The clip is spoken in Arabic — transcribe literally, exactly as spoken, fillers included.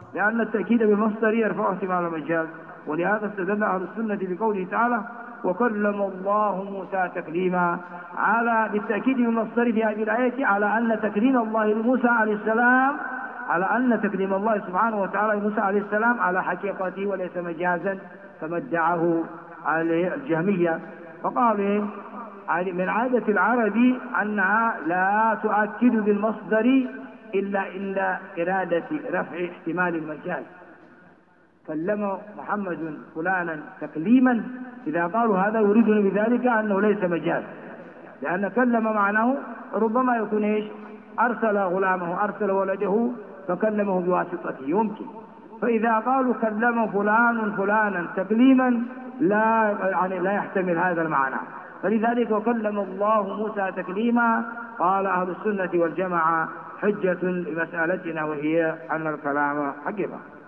لأن التأكيد بالمصدر يرفع احتمال المجاز، ولهذا استدل أهل السنة بقوله تعالى وكلم الله موسى تكليما على بالتأكيد بالمصدر في هذه الآية على أن تكليم الله لموسى عليه السلام على أن تكليم الله سبحانه وتعالى لموسى عليه السلام على حقيقته وليس مجازا كما ادعاه الجهمية. فقالوا من عادة العرب أنها لا تؤكد بالمصدر إلا إلا إرادة رفع احتمال المجاز. كلم محمد فلانا تكليما، إذا قالوا هذا يريدون بذلك أنه ليس مجاز، لأن كلم معناه ربما يكون إيش؟ أرسل غلامه، أرسل ولده فكلمه بواسطته يمكن. فإذا قالوا كلم فلان فلانا تكليما لا يعني لا يحتمل هذا المعنى، فلذلك وكلم الله موسى تكليما قال أهل السنة والجماعة حجة لمسألتنا وهي أن الكلام حقيقة.